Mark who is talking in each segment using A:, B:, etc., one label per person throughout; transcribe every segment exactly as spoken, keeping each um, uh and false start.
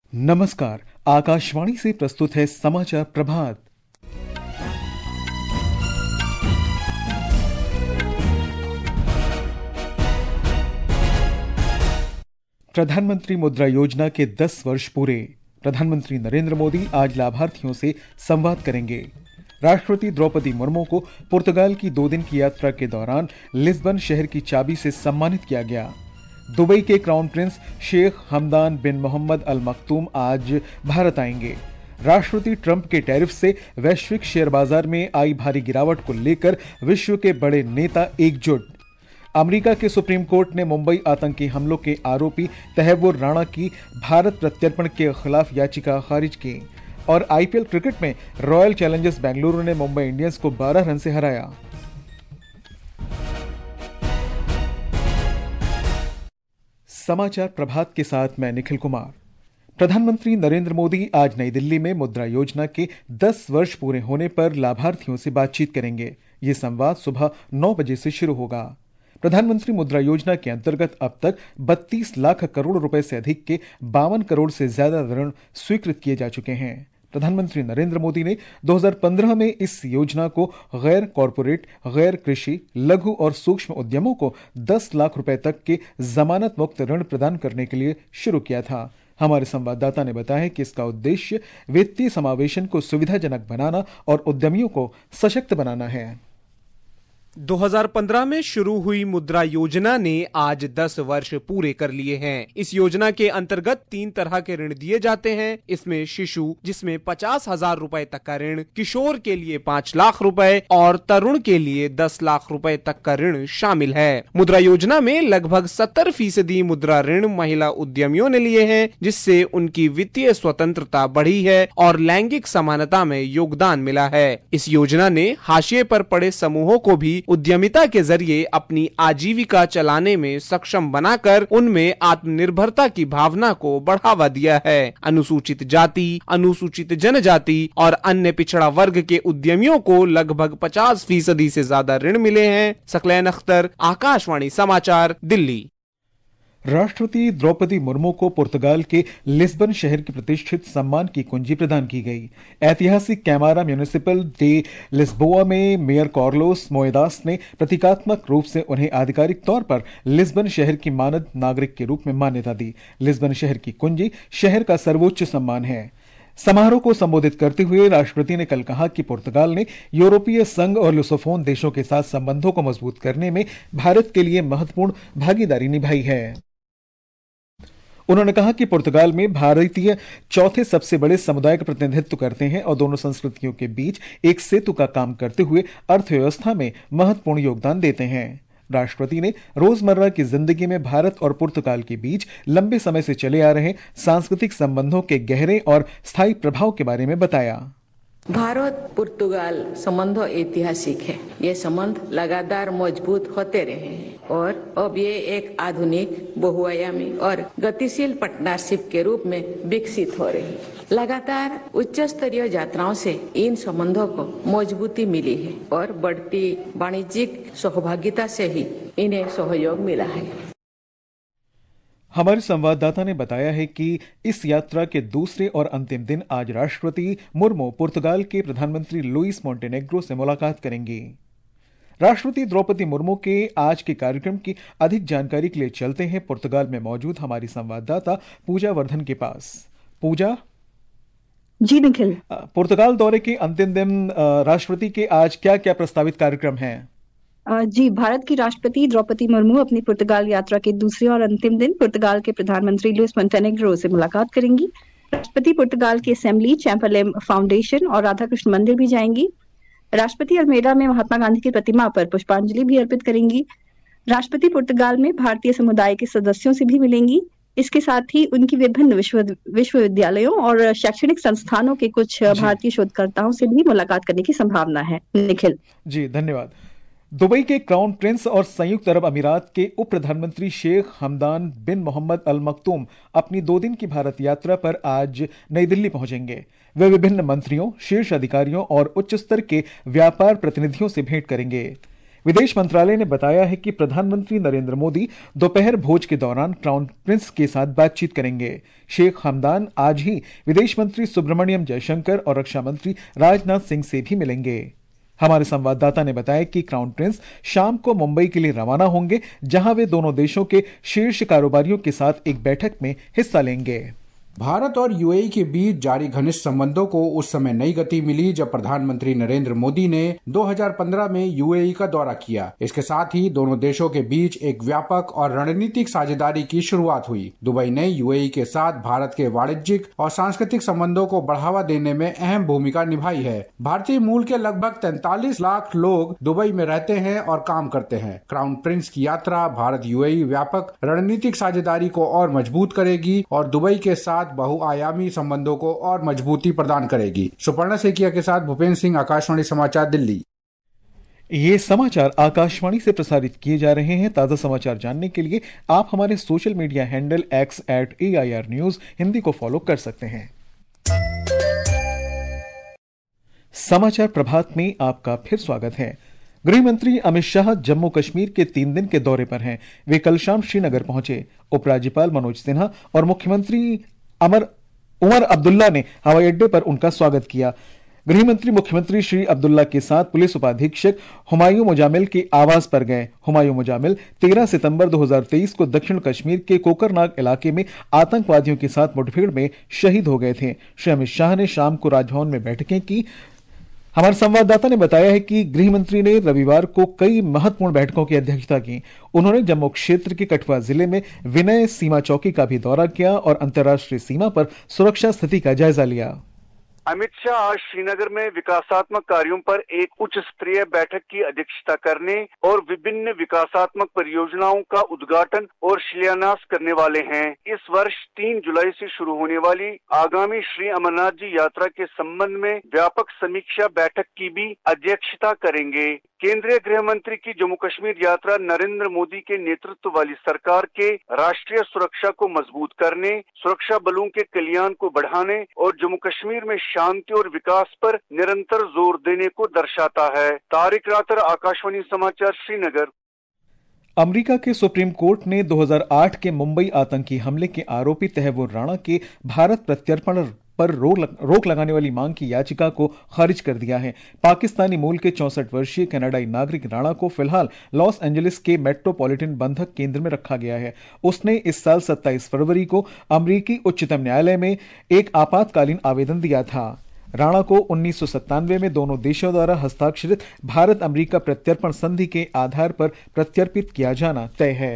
A: नमस्कार। आकाशवाणी से प्रस्तुत है समाचार प्रभात। प्रधानमंत्री मुद्रा योजना के दस वर्ष पूरे। प्रधानमंत्री नरेंद्र मोदी आज लाभार्थियों से संवाद करेंगे। राष्ट्रपति द्रौपदी मुर्मू को पुर्तगाल की दो दिन की यात्रा के दौरान लिस्बन शहर की चाबी से सम्मानित किया गया। दुबई के crown prince Sheikh Hamdan bin Mohammed Al Maktoum आज भारत आएंगे। राष्ट्रपति ट्रंप के टैरिफ से वैश्विक शेयर बाजार में आई भारी गिरावट को लेकर विश्व के बड़े नेता एकजुट। अमेरिका के सुप्रीम कोर्ट ने मुंबई आतंकी हमलों के आरोपी तहव्वुर राणा की भारत प्रत्यर्पण के खिलाफ याचिका खारिज की। और आईपीएल क्रिकेट में रॉयल चैलेंजर्स बेंगलुरु ने मुंबई इंडियंस को बारह रन से हराया। समाचार प्रभात के साथ मैं निखिल कुमार। प्रधानमंत्री नरेंद्र मोदी आज नई दिल्ली में मुद्रा योजना के दस वर्ष पूरे होने पर लाभार्थियों से बातचीत करेंगे। ये संवाद सुबह नौ बजे से शुरू होगा। प्रधानमंत्री मुद्रा योजना के अंतर्गत अब तक बत्तीस लाख करोड़ रुपए से अधिक के बावन करोड़ से ज्यादा ऋण स्वीकृत किए जा चुके हैं। प्रधानमंत्री नरेंद्र मोदी ने दो हज़ार पंद्रह में इस योजना को गैर कॉरपोरेट, गैर कृषि, लघु और सूक्ष्म उद्यमों को दस लाख रुपए तक के जमानत मुक्त ऋण प्रदान करने के लिए शुरू किया था। हमारे संवाददाता ने बताया कि इसका उद्देश्य वित्तीय समावेशन को सुविधाजनक बनाना और उद्यमियों को सशक्त बनाना है।
B: दो हज़ार पंद्रह में शुरू हुई मुद्रा योजना ने आज दस वर्ष पूरे कर लिए हैं। इस योजना के अंतर्गत तीन तरह के ऋण दिए जाते हैं। इसमें शिशु, जिसमें पचास हजार रूपए तक का ऋण, किशोर के लिए पाँच लाख रुपए और तरुण के लिए दस लाख रुपए तक का ऋण शामिल है। मुद्रा योजना में लगभग सत्तर फीसदी मुद्रा ऋण महिला उद्यमियों ने लिए हैं, जिससे उनकी वित्तीय स्वतंत्रता बढ़ी है और लैंगिक समानता में योगदान मिला है। इस योजना ने हाशिए पर पड़े समूहों को भी उद्यमिता के जरिए अपनी आजीविका चलाने में सक्षम बनाकर उनमें आत्मनिर्भरता की भावना को बढ़ावा दिया है। अनुसूचित जाति, अनुसूचित जनजाति और अन्य पिछड़ा वर्ग के उद्यमियों को लगभग पचास फीसदी से ज्यादा ऋण मिले हैं। सकलैन अख्तर, आकाशवाणी समाचार, दिल्ली।
A: राष्ट्रपति द्रौपदी मुर्मू को पुर्तगाल के लिस्बन शहर की प्रतिष्ठित सम्मान की कुंजी प्रदान की गई। ऐतिहासिक कैमारा म्युनिसिपल डे लिस्बोआ में मेयर कार्लोस मोएदास ने प्रतीकात्मक रूप से उन्हें आधिकारिक तौर पर लिस्बन शहर की मानद नागरिक के रूप में मान्यता दी। लिस्बन शहर की कुंजी शहर का सर्वोच्च सम्मान है। समारोह को संबोधित करते हुए राष्ट्रपति ने कल कहा कि पुर्तगाल ने यूरोपीय संघ और लुसोफोन देशों के साथ संबंधों को मजबूत करने में भारत के लिए महत्वपूर्ण भागीदारी निभाई है। उन्होंने कहा कि पुर्तगाल में भारतीय चौथे सबसे बड़े समुदाय का प्रतिनिधित्व करते हैं और दोनों संस्कृतियों के बीच एक सेतु का काम करते हुए अर्थव्यवस्था में महत्वपूर्ण योगदान देते हैं। राष्ट्रपति ने रोजमर्रा की जिंदगी में भारत और पुर्तगाल के बीच लंबे समय से चले आ रहे सांस्कृतिक संबंधों के गहरे और स्थायी प्रभाव के बारे में बताया।
C: भारत पुर्तगाल संबंध ऐतिहासिक है। ये संबंध लगातार मजबूत होते रहे हैं और अब ये एक आधुनिक, बहुआयामी और गतिशील पार्टनरशिप के रूप में विकसित हो रही है। लगातार उच्च स्तरीय यात्राओं से इन संबंधों को मजबूती मिली है और बढ़ती वाणिज्यिक सहभागिता से ही इन्हें सहयोग मिला है।
A: हमारे संवाददाता ने बताया है कि इस यात्रा के दूसरे और अंतिम दिन आज राष्ट्रपति मुर्मू पुर्तगाल के प्रधानमंत्री लुइस मोंटेनेग्रो से मुलाकात करेंगे। राष्ट्रपति द्रौपदी मुर्मू के आज के कार्यक्रम की अधिक जानकारी के लिए चलते हैं पुर्तगाल में मौजूद हमारी संवाददाता पूजा वर्धन के पास। पूजा।
D: जी निखिल।
A: पुर्तगाल दौरे के अंतिम दिन राष्ट्रपति के आज क्या क्या प्रस्तावित कार्यक्रम हैं?
D: जी, भारत की राष्ट्रपति द्रौपदी मुर्मू अपनी पुर्तगाल यात्रा के दूसरे और अंतिम दिन पुर्तगाल के प्रधानमंत्री लुइस मोंटेनेग्रो से मुलाकात करेंगी। राष्ट्रपति पुर्तगाल की असेंबली, चैम्बरलेन फाउंडेशन और राधा कृष्ण मंदिर भी जाएंगी। राष्ट्रपति अल्मेडा में महात्मा गांधी की प्रतिमा पर पुष्पांजलि भी अर्पित करेंगी। राष्ट्रपति पुर्तगाल में भारतीय समुदाय के सदस्यों से भी मिलेंगी। इसके साथ ही उनकी विभिन्न विश्व विश्वविद्यालयों और शैक्षणिक संस्थानों के कुछ भारतीय शोधकर्ताओं से भी मुलाकात करने की संभावना है। निखिल
A: जी, धन्यवाद। दुबई के क्राउन प्रिंस और संयुक्त अरब अमीरात के उप प्रधानमंत्री Sheikh Hamdan bin Mohammed Al मखतूम अपनी दो दिन की भारत यात्रा पर आज नई दिल्ली पहुंचेंगे। वे विभिन्न मंत्रियों, शीर्ष अधिकारियों और उच्च स्तर के व्यापार प्रतिनिधियों से भेंट करेंगे। विदेश मंत्रालय ने बताया है कि प्रधानमंत्री नरेंद्र मोदी दोपहर भोज के दौरान क्राउन प्रिंस के साथ बातचीत करेंगे। शेख हमदान आज ही विदेश मंत्री सुब्रमण्यम जयशंकर और रक्षा मंत्री राजनाथ सिंह से भी मिलेंगे। हमारे संवाददाता ने बताया कि क्राउन प्रिंस शाम को मुंबई के लिए रवाना होंगे, जहां वे दोनों देशों के शीर्ष कारोबारियों के साथ एक बैठक में हिस्सा लेंगे।
E: भारत और यूएई के बीच जारी घनिष्ठ संबंधों को उस समय नई गति मिली जब प्रधानमंत्री नरेंद्र मोदी ने दो हज़ार पंद्रह में यूएई का दौरा किया। इसके साथ ही दोनों देशों के बीच एक व्यापक और रणनीतिक साझेदारी की शुरुआत हुई। दुबई ने यूएई के साथ भारत के वाणिज्यिक और सांस्कृतिक संबंधों को बढ़ावा देने में अहम भूमिका निभाई है। भारतीय मूल के लगभग तैंतालीस लाख लोग दुबई में रहते हैं और काम करते हैं। क्राउन प्रिंस की यात्रा भारत यूएई व्यापक रणनीतिक साझेदारी को और मजबूत करेगी और दुबई के साथ बहुआयामी संबंधों को और मजबूती प्रदान करेगी। सुपर्णा सेकिया के साथ भूपेंद्र सिंह, आकाशवाणी समाचार, दिल्ली।
A: ये समाचार आकाशवाणी से प्रसारित किए जा रहे हैं। ताजा समाचार जानने के लिए आप हमारे social media handle X at A I R news Hindi को फॉलो कर सकते हैं। समाचार प्रभात में आपका फिर स्वागत है। गृह मंत्री अमित शाह जम्मू कश्मीर के तीन दिन के दौरे पर हैं। वे कल शाम श्रीनगर पहुंचे। उपराज्यपाल मनोज सिन्हा और मुख्यमंत्री अमर उमर अब्दुल्ला ने हवाई अड्डे पर उनका स्वागत किया। गृह मंत्री मुख्यमंत्री श्री अब्दुल्ला के साथ पुलिस उपाधीक्षक हुमायूं मुजामिल के आवास पर गए। हुमायूं मुजामिल तेरह सितंबर दो हज़ार तेईस को दक्षिण कश्मीर के कोकरनाग इलाके में आतंकवादियों के साथ मुठभेड़ में शहीद हो गए थे। श्री अमित शाह ने शाम को राजभवन में बैठकें की। हमारे संवाददाता ने बताया है कि गृह मंत्री ने रविवार को कई महत्वपूर्ण बैठकों की अध्यक्षता की। उन्होंने जम्मू क्षेत्र के कठुआ जिले में विनय सीमा चौकी का भी दौरा किया और अंतर्राष्ट्रीय सीमा पर सुरक्षा स्थिति का जायजा लिया।
F: अमित शाह आज श्रीनगर में विकासात्मक कार्यों पर एक उच्च स्तरीय बैठक की अध्यक्षता करने और विभिन्न विकासात्मक परियोजनाओं का उद्घाटन और शिलान्यास करने वाले हैं। इस वर्ष तीन जुलाई से शुरू होने वाली आगामी श्री अमरनाथ जी यात्रा के संबंध में व्यापक समीक्षा बैठक की भी अध्यक्षता करेंगे। केंद्रीय गृह मंत्री की जम्मू कश्मीर यात्रा नरेंद्र मोदी के नेतृत्व वाली सरकार के राष्ट्रीय सुरक्षा को मजबूत करने, सुरक्षा बलों के कल्याण को बढ़ाने और जम्मू कश्मीर में शांति और विकास पर निरंतर जोर देने को दर्शाता है। तारिक रातर, आकाशवाणी समाचार, श्रीनगर।
A: अमेरिका के सुप्रीम कोर्ट ने दो हज़ार आठ के मुंबई आतंकी हमले के आरोपी तहव्वुर राणा के भारत प्रत्यर्पण पर रोक लगाने वाली मांग की याचिका को खारिज कर दिया है। पाकिस्तानी मूल के चौसठ वर्षीय कनाडाई नागरिक राणा को फिलहाल लॉस एंजलिस के मेट्रोपॉलिटन बंधक केंद्र में रखा गया है। उसने इस साल सत्ताईस फरवरी को अमेरिकी उच्चतम न्यायालय में एक आपातकालीन आवेदन दिया था। राणा को उन्नीस सौ सत्तानवे में दोनों देशों द्वारा हस्ताक्षरित भारत अमेरिका प्रत्यर्पण संधि के आधार पर प्रत्यर्पित किया जाना तय है।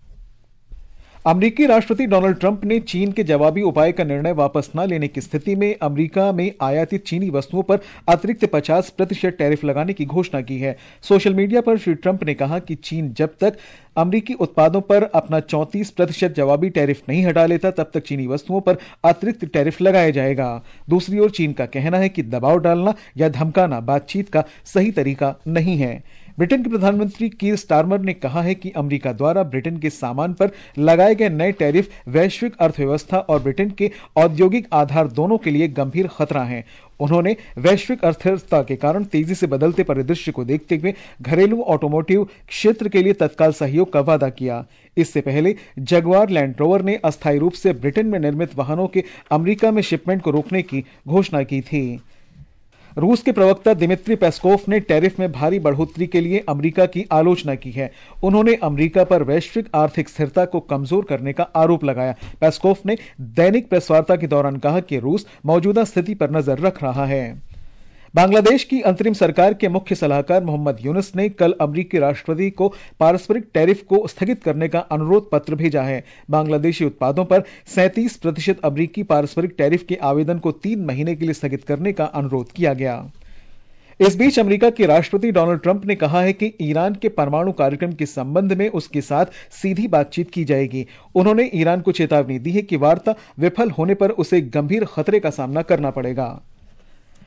A: अमेरिकी राष्ट्रपति डोनाल्ड ट्रंप ने चीन के जवाबी उपाय का निर्णय वापस न लेने की स्थिति में अमेरिका में आयातित चीनी वस्तुओं पर अतिरिक्त पचास प्रतिशत टैरिफ लगाने की घोषणा की है। सोशल मीडिया पर श्री ट्रंप ने कहा कि चीन जब तक अमेरिकी उत्पादों पर अपना चौंतीस प्रतिशत जवाबी टैरिफ नहीं हटा लेता तब तक चीनी वस्तुओं पर अतिरिक्त टैरिफ लगाया जाएगा। दूसरी ओर चीन का कहना है कि दबाव डालना या धमकाना बातचीत का सही तरीका नहीं है। ब्रिटेन के प्रधानमंत्री कीर स्टारमर ने कहा है कि अमेरिका द्वारा ब्रिटेन के सामान पर लगाए गए नए टैरिफ वैश्विक अर्थव्यवस्था और ब्रिटेन के औद्योगिक आधार दोनों के लिए गंभीर खतरा हैं। उन्होंने वैश्विक अर्थव्यवस्था के कारण तेजी से बदलते परिदृश्य को देखते हुए घरेलू ऑटोमोटिव क्षेत्र के लिए तत्काल सहयोग का वादा किया। इससे पहले जगुआर लैंड रोवर ने अस्थायी रूप से ब्रिटेन में निर्मित वाहनों के अमेरिका में शिपमेंट को रोकने की घोषणा की थी। रूस के प्रवक्ता दिमित्री पेस्कोव ने टैरिफ में भारी बढ़ोतरी के लिए अमेरिका की आलोचना की है। उन्होंने अमेरिका पर वैश्विक आर्थिक स्थिरता को कमजोर करने का आरोप लगाया। पेस्कोव ने दैनिक प्रेस वार्ता के दौरान कहा कि रूस मौजूदा स्थिति पर नजर रख रहा है। बांग्लादेश की अंतरिम सरकार के मुख्य सलाहकार मोहम्मद यूनुस ने कल अमेरिकी राष्ट्रपति को पारस्परिक टैरिफ को स्थगित करने का अनुरोध पत्र भेजा है। बांग्लादेशी उत्पादों पर सैंतीस प्रतिशत अमेरिकी पारस्परिक टैरिफ के आवेदन को तीन महीने के लिए स्थगित करने का अनुरोध किया गया। इस बीच अमेरिका के राष्ट्रपति डोनाल्ड ट्रंप ने कहा है कि ईरान के परमाणु कार्यक्रम के संबंध में उसके साथ सीधी बातचीत की जाएगी। उन्होंने ईरान को चेतावनी दी है कि वार्ता विफल होने पर उसे गंभीर खतरे का सामना करना पड़ेगा।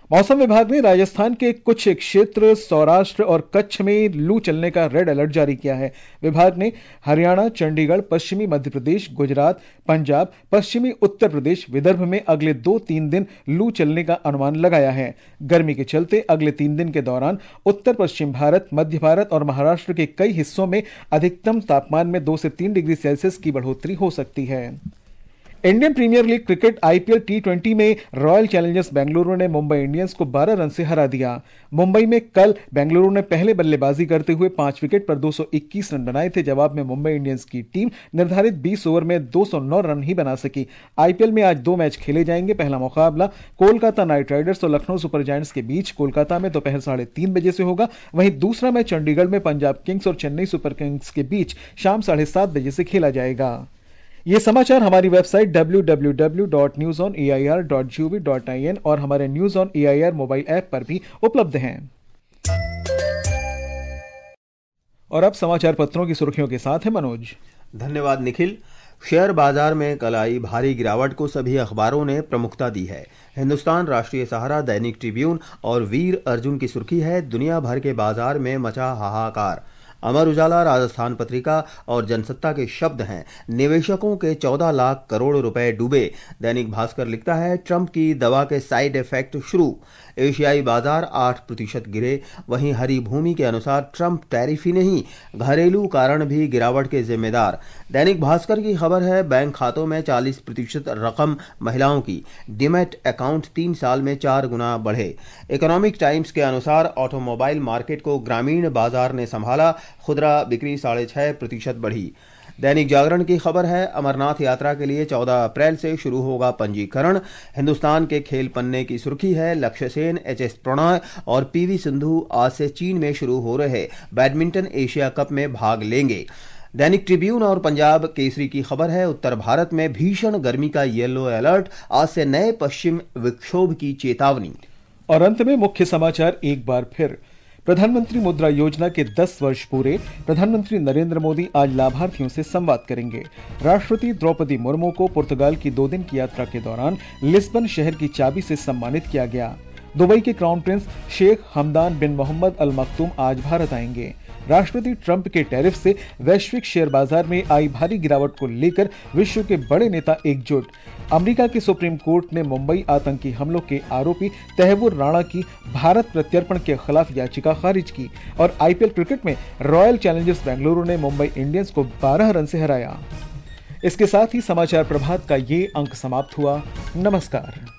A: मौसम विभाग ने राजस्थान के कुछ क्षेत्र, सौराष्ट्र और कच्छ में लू चलने का रेड अलर्ट जारी किया है। विभाग ने हरियाणा, चंडीगढ़, पश्चिमी मध्य प्रदेश, गुजरात, पंजाब, पश्चिमी उत्तर प्रदेश, विदर्भ में अगले दो तीन दिन लू चलने का अनुमान लगाया है। गर्मी के चलते अगले तीन दिन के दौरान उत्तर पश्चिम भारत, मध्य भारत और महाराष्ट्र के कई हिस्सों में अधिकतम तापमान में दो से तीन डिग्री सेल्सियस की बढ़ोतरी हो सकती है। Indian Premier League cricket IPL T twenty में रॉयल चैलेंजर्स बेंगलुरु ने मुंबई इंडियंस को बारह रन से हरा दिया। मुंबई में कल बेंगलुरु ने पहले बल्लेबाजी करते हुए पांच विकेट पर दो सौ इक्कीस रन बनाए थे। जवाब में मुंबई इंडियंस की टीम निर्धारित बीस ओवर में दो सौ नौ रन ही बना सकी। आईपीएल में आज दो मैच खेले जाएंगे। पहला मुकाबला कोलकाता नाइट राइडर्स और लखनऊ सुपर जायंट्स के बीच कोलकाता में दोपहर साढ़े तीन बजे से होगा। वहीं दूसरा मैच चंडीगढ़ में पंजाब किंग्स और चेन्नई सुपर किंग्स के बीच शाम साढ़े सात बजे से खेला जाएगा। ये समाचार हमारी website W W W dot news on A I R dot G O V dot I N और हमारे news on A I R mobile app पर भी उपलब्ध हैं। और अब समाचार पत्रों की सुर्खियों के साथ है मनोज।
G: धन्यवाद निखिल। शेयर बाजार में कल आई भारी गिरावट को सभी अखबारों ने प्रमुखता दी है। हिंदुस्तान, राष्ट्रीय सहारा, दैनिक ट्रिब्यून और वीर अर्जुन की सुर्खी है, दुनिया भर के बाजार में मचा हाहाकार। अमर उजाला, राजस्थान पत्रिका और जनसत्ता के शब्द हैं, निवेशकों के चौदह लाख करोड़ रुपए डूबे। दैनिक भास्कर लिखता है, ट्रंप की दवा के साइड इफेक्ट शुरू। एशियाई बाजार आठ प्रतिशत गिरे। वहीं हरी भूमि के अनुसार ट्रंप टैरिफ ही नहीं, घरेलू कारण भी गिरावट के जिम्मेदार। दैनिक भास्कर की खबर है, बैंक खातों में चालीस प्रतिशत रकम महिलाओं की। डीमैट अकाउंट तीन साल में चार गुना बढ़े। इकोनॉमिक टाइम्स के अनुसार ऑटोमोबाइल मार्केट को ग्रामीण बाजार ने संभाला, खुदरा बिक्री साढ़े छह प्रतिशत बढ़ी। दैनिक जागरण की खबर है, अमरनाथ यात्रा के लिए चौदह अप्रैल से शुरू होगा पंजीकरण। हिंदुस्तान के खेल पन्ने की सुर्खी है, लक्ष्य सेन, एच एस प्रणय और पीवी सिंधु आज से चीन में शुरू हो रहे बैडमिंटन एशिया कप में भाग लेंगे। दैनिक ट्रिब्यून और पंजाब केसरी की खबर है, उत्तर भारत में भीषण गर्मी का येलो अलर्ट, आज से नए पश्चिम विक्षोभ की चेतावनी।
A: और अंत में मुख्य समाचार एक बार फिर। प्रधानमंत्री मुद्रा योजना के दस वर्ष पूरे। प्रधानमंत्री नरेंद्र मोदी आज लाभार्थियों से संवाद करेंगे। राष्ट्रपति द्रौपदी मुर्मू को पुर्तगाल की दो दिन की यात्रा के दौरान लिस्बन शहर की चाबी से सम्मानित किया गया। दुबई के crown prince Sheikh Hamdan bin Mohammed Al Maktoum आज भारत आएंगे। राष्ट्रपति ट्रंप के टैरिफ से वैश्विक शेयर बाजार में आई भारी गिरावट को लेकर विश्व के बड़े नेता एकजुट। अमेरिका की सुप्रीम कोर्ट ने मुंबई आतंकी हमलों के आरोपी तहव्वुर राणा की भारत प्रत्यर्पण के खिलाफ याचिका खारिज की। और आईपीएल क्रिकेट में रॉयल चैलेंजर्स बेंगलुरु ने मुंबई इंडियंस को बारह रन से हराया। इसके साथ ही समाचार प्रभात का ये अंक समाप्त हुआ। नमस्कार।